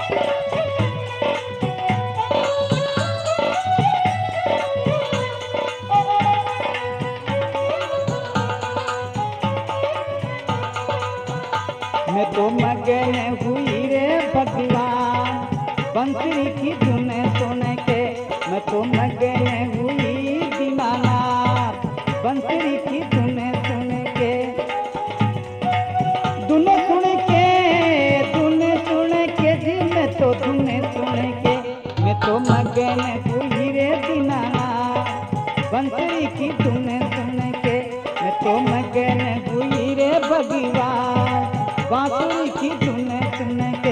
मैं तो मगन हुई रे भगवान बंसुरी की धुन सुन के। मैं तो मगन हुई दीनानाथ बंसुरी की धुन सुन के। धुन सुन के जी मैं तो धुन सुन के। मैं तो मगन हुई रे दीनानाथ बंसुरी की धुन सुन के। मैं तो मगन हुई रे भगवान बांसुरी की धुन सुन के।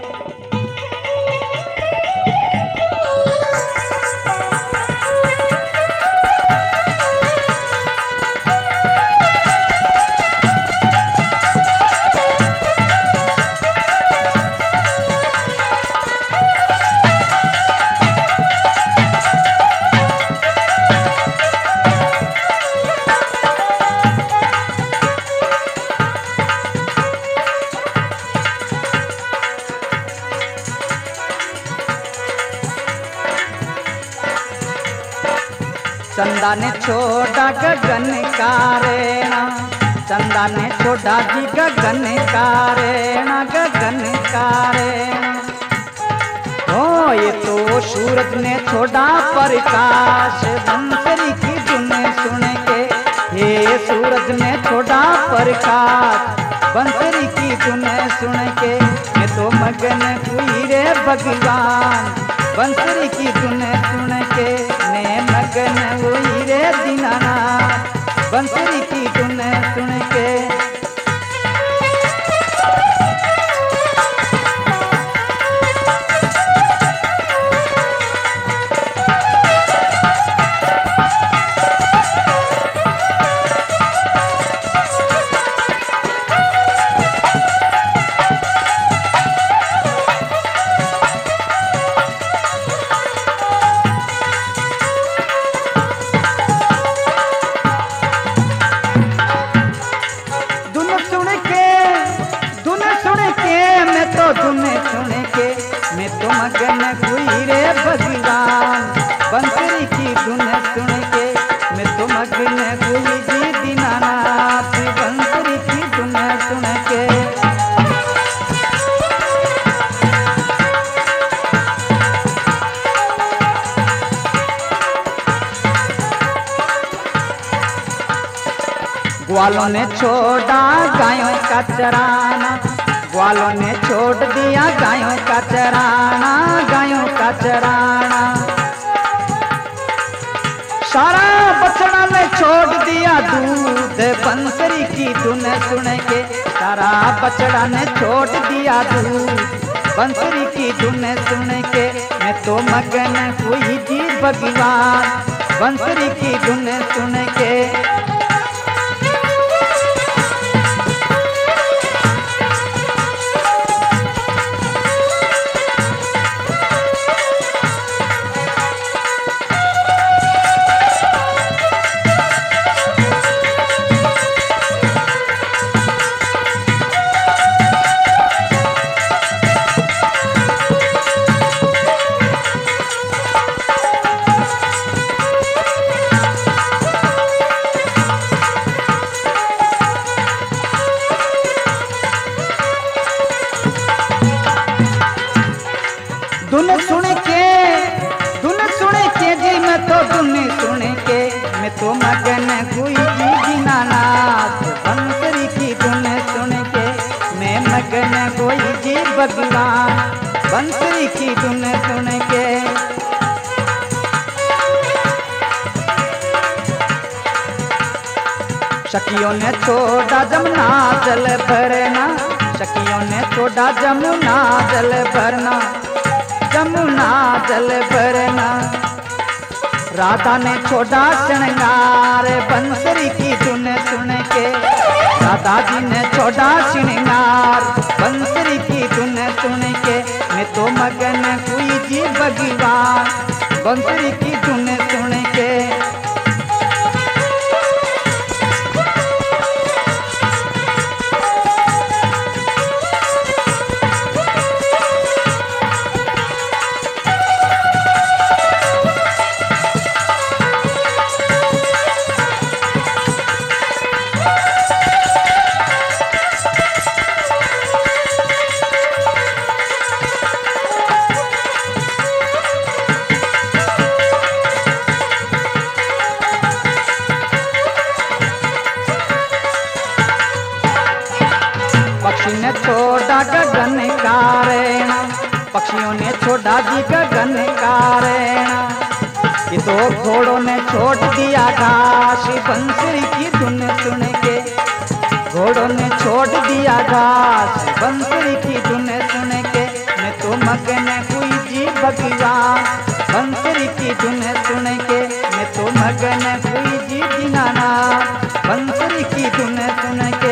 चंदा ने छोड़ा गगन का रेणा, चंदा ने छोड़ा जी गगन का रेणा, गगन का रेणा। ओ ये तो सूरज ने छोड़ा प्रकाश बंसुरी की धुन सुन के। ये सूरज ने छोड़ा प्रकाश बंसुरी की धुन सुन के। मैं तो मगन हुई रे भगवान बंसुरी की धुन सुन के। मैं मगन हुई रे दीनानाथ बंसुरी की धुन सुन के। धुन सुन के मैं तो मगन हुई रे भगवान बंसुरी की धुन सुन के। मैं तो मगन हुई जी दीनानाथ बंसुरी की धुन सुन के। ग्वालों ने छोड़ा गायों का चराना, ग्वालों ने छोड़ दिया गायों का चराना, गायों का चराना। सारा बछड़ा ने छोड़ दिया दूध बंसुरी की धुन सुन के। सारा बछड़ा ने छोड़ दिया दूध बंसुरी की धुन सुन के। मैं तो मगन हुई जी भगवान बंसुरी की धुन सुन के। जी मैं तो धुन सुन के। मैं तो मगन हुई जी दीनानाथ बंसुरी की धुन सुन के। मैं मगन हुई जी भगवान बंसुरी की धुन सुन के। सखियों ने छोड़ा जमुना जल भरना, सखियों ने छोड़ा जमुना जल भरना, जमुना जल भरना। राधा ने छोड़ा श्रृंगार बंसुरी की धुन सुन के। राधा जी ने छोड़ा श्रृंगार बंसुरी की धुन सुन के। मैं तो मगन हुई जी भगवान बंसुरी की धुन सुन के। छोड़ा गगन का रैना, पक्षियों ने छोड़ा जी गगन का रैना। कि दो घोड़ों ने छोड़ दिया घास बंसुरी की धुन सुन के, घोड़ों ने छोड़ दिया घास बंसुरी की धुन सुन के। मैं तो मगन हुई जी भगवान बंसुरी की धुन सुन के, मैं तो मगन हुई जी दीनानाथ बंसुरी की धुन सुन के।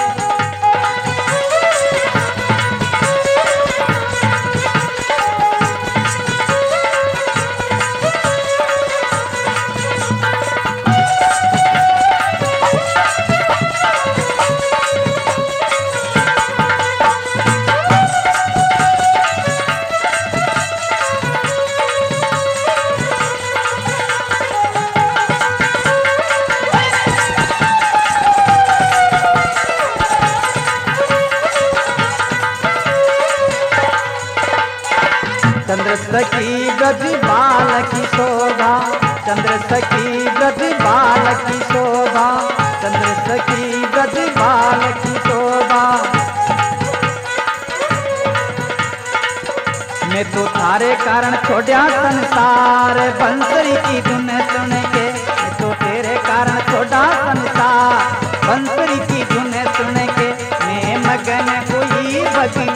चंद्र सखी ब्रज बाल की शोभा, चंद्र सखी ब्रज बाल की शोभा, चंद्र सखी ब्रज बाल की शोभा। मैं तो थारे कारण छोड़ा संसार बंसुरी की धुन सुन के, मैं तो तेरे कारण छोड़ा संसार बंसुरी की धुन सुन के। मैं मगन हुई भगवान